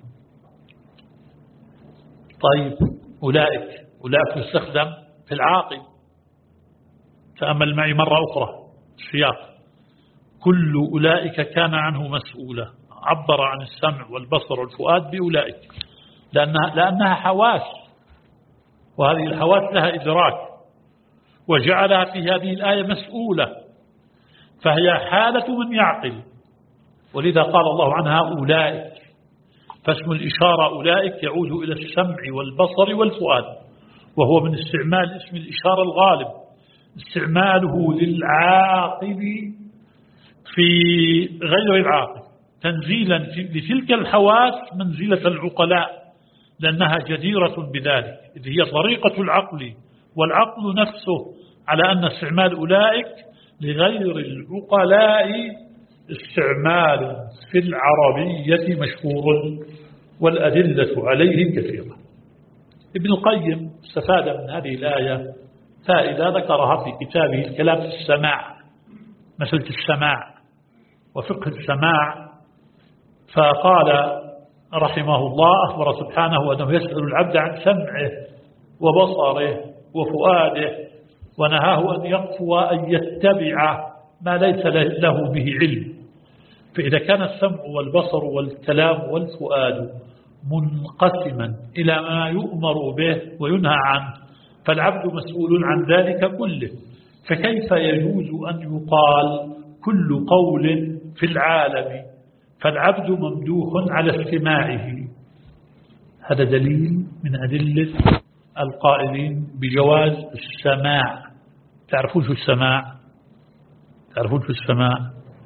طيب أولئك أولئك يستخدم في العاقل. تأمل معي مرة أخرى السياق: كل أولئك كان عنه مسؤولا. عبر عن السمع والبصر والفؤاد بأولئك لأنها, لأنها حواس، وهذه الحواس لها إدراك، وجعلها في هذه الآية مسؤولة، فهي حالة من يعقل، ولذا قال الله عنها أولئك. فاسم الإشارة أولئك يعود إلى السمع والبصر والفؤاد، وهو من استعمال اسم الإشارة الغالب، استعماله للعاقل في غير العاقل، تنزيلا لتلك الحواس منزلة العقلاء، لأنها جديرة بذلك، إذ هي طريقة العقل، والعقل نفسه على أن استعمال أولئك لغير العقلاء استعمال في العربية مشهور، والأدلة عليه كثيرة. ابن القيم استفاد من هذه الآية فائدة ذكرها في كتابه الكلام في السماع، مسألة السماع وفقه السماع، فقال رحمه الله: أخبر سبحانه أنه يسأل العبد عن سمعه وبصره وفؤاده، ونهاه أن يقفو أن يتبع ما ليس له به علم. فإذا كان السمع والبصر والكلام والفؤاد منقسما إلى ما يؤمر به وينهى عنه، فالعبد مسؤول عن ذلك كله، فكيف يجوز أن يقال كل قول في العالم فالعبد ممدوح على استماعه؟ هذا دليل من أدلة القائلين بجواز السماع. تعرفون شو السماع؟ تعرفون شو السماع؟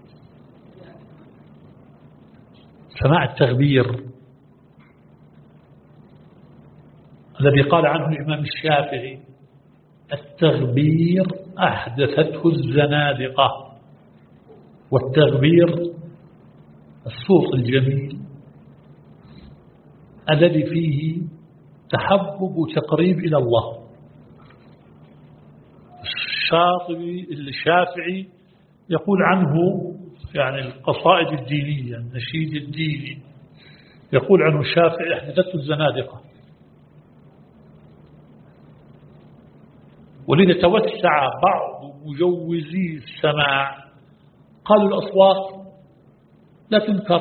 سماع التغبير الذي قال عنه الإمام الشافعي: التغبير أحدثته الزنادقة. والتغبير الصوت الجميل الذي فيه تحبب وتقريب إلى الله. الشاطبي الشافعي يقول عنه يعني القصائد الدينية، النشيد الديني، يقول عنه الشافعي أحدثته الزنادقة. ولذا توسع بعض مجوزي السماع، قالوا الأصوات لا تنكر.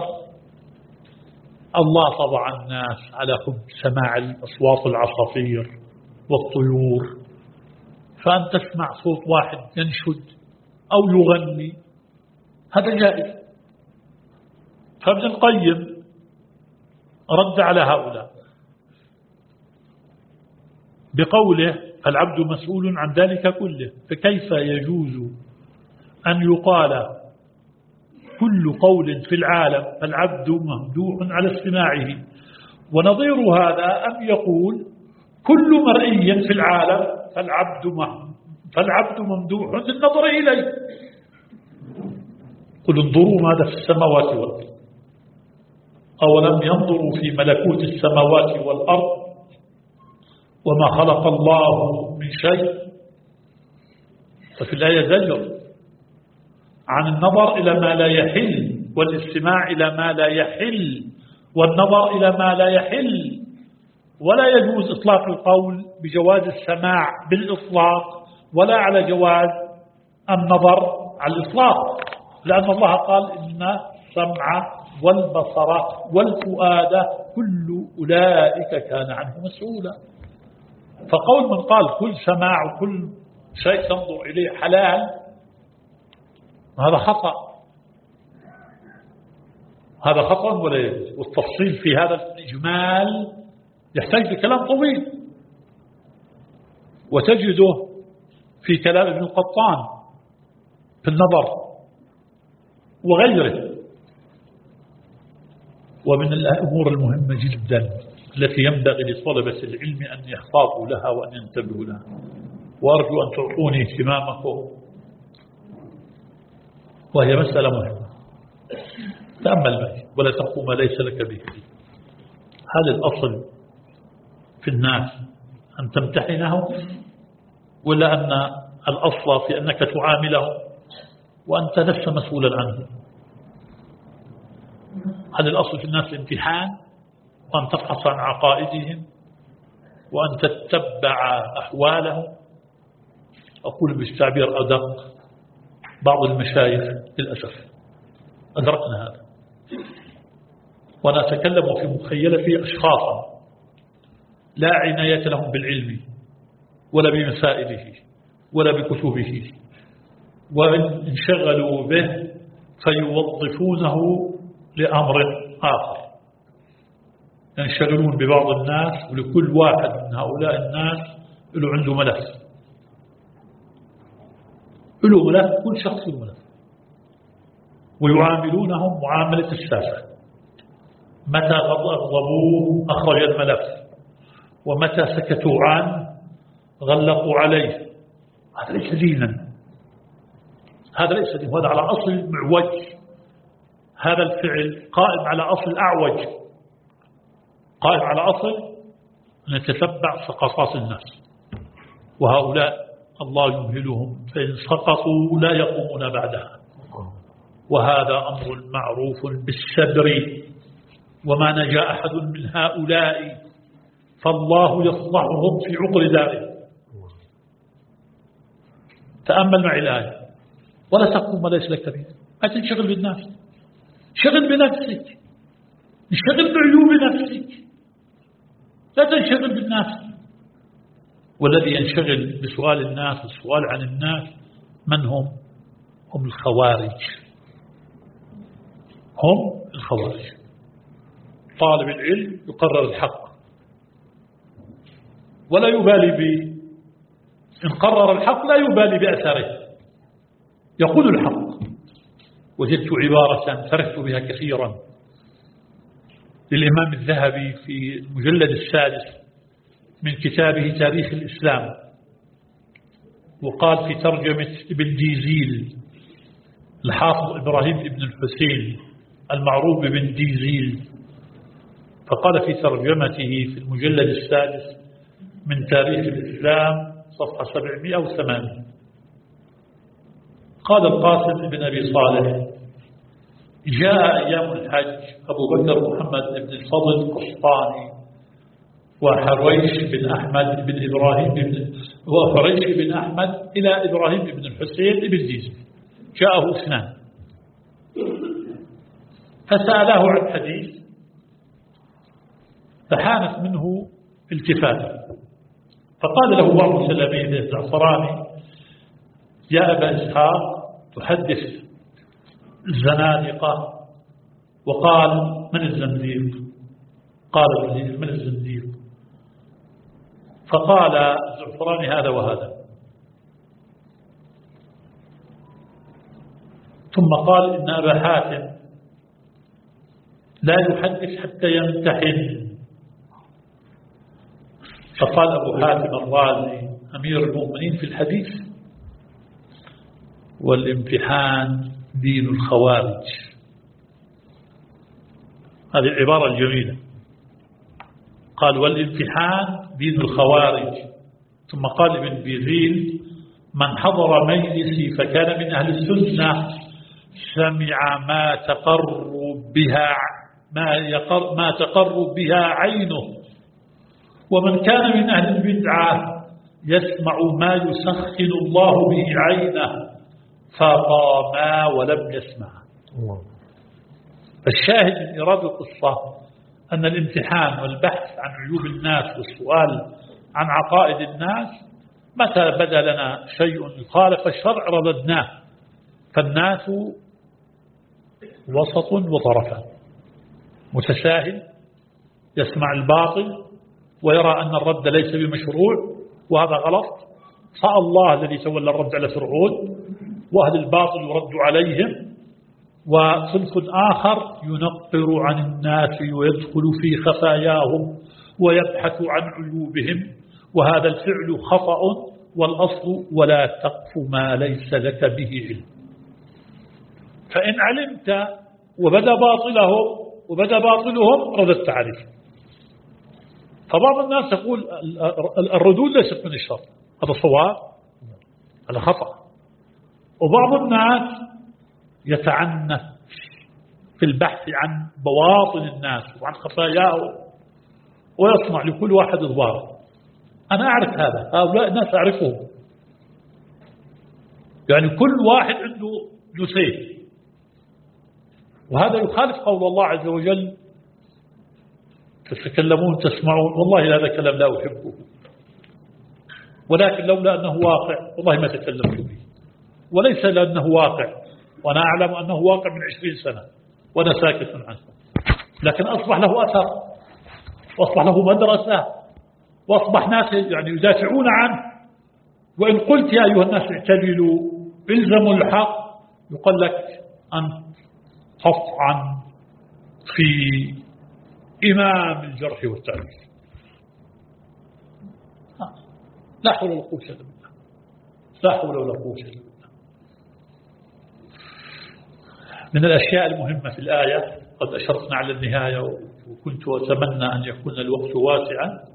الله طبع الناس على حب سماع الأصوات العصافير والطيور، فأن تسمع صوت واحد ينشد أو يغني هذا جائز. فابن القيم رد على هؤلاء بقوله: فالعبد مسؤول عن ذلك كله، فكيف يجوز أن يقال كل قول في العالم فالعبد ممدوح على استماعه؟ ونظير هذا أن يقول كل مرئي في العالم فالعبد فالعبد ممدوح للنظر إليه. قل انظروا ماذا في السماوات والأرض، أولم ينظروا في ملكوت السماوات والأرض وما خلق الله من شيء. ففي الآية زجر عن النظر إلى ما لا يحل، والاستماع إلى ما لا يحل، والنظر إلى ما لا يحل. ولا يجوز إطلاق القول بجواز السماع بالإطلاق، ولا على جواز النظر على الإطلاق، لأن الله قال: إن السمع والبصر والفؤاد كل أولئك كان عنه مسؤولا. فقول من قال كل سماع وكل شيء تنظر إليه حلال، هذا خطأ، هذا خطأ ولا يجوز. والتفصيل في هذا الإجمال يحتاج لكلام طويل، وتجده في كلام ابن القطان في النظر وغيره. ومن الأمور المهمة جدا التي ينبغي لطلبة العلم أن يحفظوا لها وأن ينتبهوا لها، وأرجو أن تعطوني اهتمامكم، وهي مسألة مهمة. تأمل معي: ولا تقوم ليس لك به. هذا الأصل في الناس أن تمتحنهم، ولا أن الأصل في أنك تعاملهم وأنت لست مسؤولا عنه؟ هل الأصل في الناس الامتحان وأن تفحص عن عقائدهم وأن تتبع أحوالهم؟ أقول بالتعبير أدق، بعض المشايخ للأسف أدركنا هذا، وأنا أتكلم في مخيلتي أشخاصا لا عناية لهم بالعلم ولا بمسائله ولا بكتبه، وإن انشغلوا به فيوظفونه لأمر آخر، ينشغلون ببعض الناس، ولكل واحد من هؤلاء الناس له عنده ملف، له ملف، كل شخص له ملف، ويعاملونهم معاملة الساسة، متى غضبوه أخرج الملف، ومتى سكتوا عنه غلقوا عليه. هذا ليس دينا، هذا ليس دين، هذا على أصل معوج، هذا الفعل قائم على أصل أعوج، قائم على أصل أن يتتبع سقطات الناس، وهؤلاء الله يمهلهم، فإن سقطوا لا يقومون بعدها، وهذا أمر معروف بالسبر، وما نجا أحد من هؤلاء فالله يصلحهم في عقر داره. تأمل معي الآية: ولا تقوم ما ليس لك به، ما تنشغل بالناس، شغل بنفسك، انشغل بعيوب نفسك، لا تنشغل بالناس. والذي ينشغل بسؤال الناس والسؤال عن الناس من هم؟ هم الخوارج، هم الخوارج. طالب العلم يقرر الحق ولا يبالي ب إن قرر الحق لا يبالي بأثره، يقول الحق. وجدت عبارة تركت بها كثيرا للإمام الذهبي في المجلد السادس من كتابه تاريخ الإسلام، وقال في ترجمة ابن ديزيل الحافظ إبراهيم ابن الحسين المعروف بابن ديزيل، فقال في ترجمته في المجلد السادس من تاريخ الإسلام صفحة سبعمائة وثمانين، قال القاسم بن أبي صالح: جاء أيام الحج أبو بكر محمد بن الفضل القسطاني وحريش بن أحمد بن إبراهيم بن وحريش بن أحمد إلى إبراهيم بن الحسين بن ديزل، جاءه اثنان فسأله عن حديث، فحانت منه التفاته، فقال له بعض تلاميذه الزعفراني: يا أبا إسحاق تحدث الزنادقة. وقال: من الزنديق؟ قال: من الزنديق؟ فقال الزعفراني: هذا وهذا. ثم قال: إن أبا حاتم لا يحدث حتى يمتحن. فقال أبو حاتم الرازي أمير المؤمنين في الحديث: والامتحان دين الخوارج. هذه العبارة الجميلة، قال: والامتحان دين الخوارج. ثم قال ابن بيزيل: من حضر مجلسي فكان من أهل السنة سمع ما تقر بها ما, يقر ما تقر بها عينه، ومن كان من أهل البدعة يسمع ما يسخن الله به عينه، فقاما ولم يسمع. الشاهد من إيراد القصة أن الامتحان والبحث عن عيوب الناس والسؤال عن عقائد الناس، متى بدا لنا شيء يخالف الشرع رددناه، فالناس وسط وطرفان، متساهل يسمع الباطل ويرى أن الرد ليس بمشروع وهذا غلط، فالله الذي تولى الرد على فرعون، وأهل الباطل يرد عليهم، وصنف آخر ينقر عن الناس ويدخل في خفاياهم ويبحث عن عيوبهم، وهذا الفعل خطأ، والأصل ولا تقف ما ليس لك به علم. فإن علمت وبدا باطلهم وبدا باطلهم رددت عليه، فبعض الناس يقول الردود ليست من الشر، هذا صواب، هذا خطأ. وبعض الناس يتعنت في البحث عن بواطن الناس وعن خفاياهم ويصنع لكل واحد إضرار. أنا أعرف هذا، هؤلاء الناس أعرفهم، يعني كل واحد عنده نسيه، وهذا يخالف قول الله عز وجل تتكلمون تسمعون، والله هذا كلام لا أحبه، ولكن لولا أنه واقع والله ما تكلمت به، وليس لأنه واقع وأنا أعلم أنه واقع من عشرين سنة وأنا ساكت عنه، لكن أصبح له أثر وأصبح له مدرسة وأصبح ناس يعني يدافعون عنه. وإن قلت يا أيها الناس اعتدلوا الزموا الحق، يقول لك أن تطعن في إمام الجرح والتعديل. لا حول ولا قوة إلا بالله، لا حول ولا قوة إلا بالله. من الأشياء المهمة في الآية، قد أشرفنا على النهاية وكنت أتمنى أن يكون الوقت واسعا،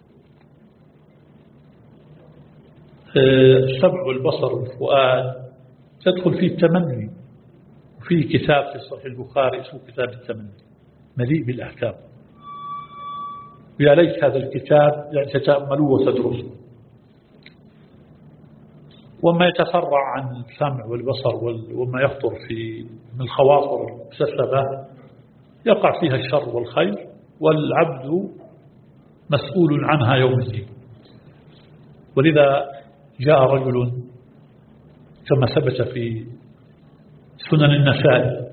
السمع والبصر والفؤاد تدخل فيه التمني. وفي كتاب في صحيح البخاري اسمه كتاب التمني مليء بالأحكام، ويا ليت هذا الكتاب يعني تتأملوه وتدرسوه. وما يتفرع عن السمع والبصر وما يخطر في من الخواطر المكتسبة يقع فيها الشر والخير، والعبد مسؤول عنها يوم الدين. ولذا جاء رجل كما ثبت في سنن النسائي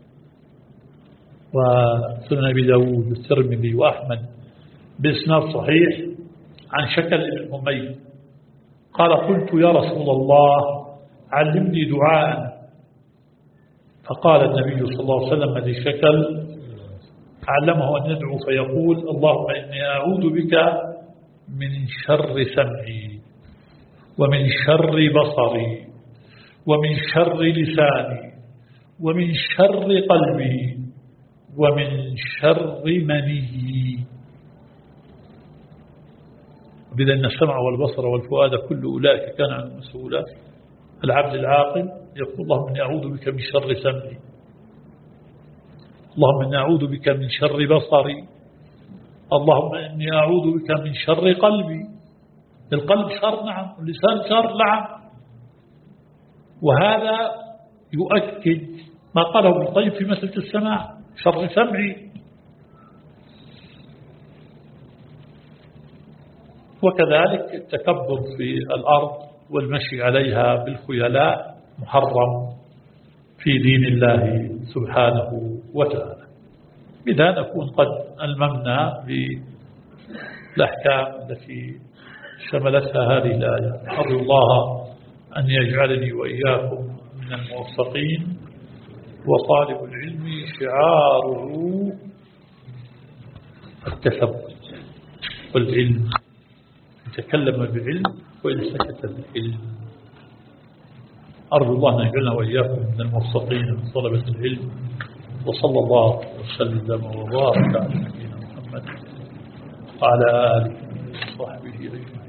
وسنن أبي داود والترمذي وأحمد بإسناد صحيح عن شكل بن حميد قال: قلت يا رسول الله علمني دعاء، فقال النبي صلى الله عليه وسلم ذي شكل علمه أن يدعو فيقول: اللهم إني أعوذ بك من شر سمعي ومن شر بصري ومن شر لساني ومن شر قلبي ومن شر مني. بذا أن السمع والبصر والفؤاد كل أولئك كان عنه مسؤولا. العبد العاقل يقول: اللهم إني أعوذ بك من شر سمعي، اللهم إني أعوذ بك من شر بصري، اللهم إني أعوذ بك من شر قلبي. القلب شر نعم، واللسان شر نعم. وهذا يؤكد ما قاله ابن القيم في مسألة السماع، شر سمعي. وكذلك التكبر في الأرض والمشي عليها بالخيلاء محرم في دين الله سبحانه وتعالى. بذا نكون قد ألممنا بالأحكام التي شملتها هذه الآية. أرجو الله أن يجعلني وإياكم من الموفقين. وطالب العلم شعاره التثبت والعلم، يتكلم بعلم وإن سكت بالعلم. أرجو الله أن يجعلنا وإياكم من الموفقين من طلبة العلم. وصلى الله وسلم وبارك على نبينا محمد وعلى آله وصحبه أجمعين.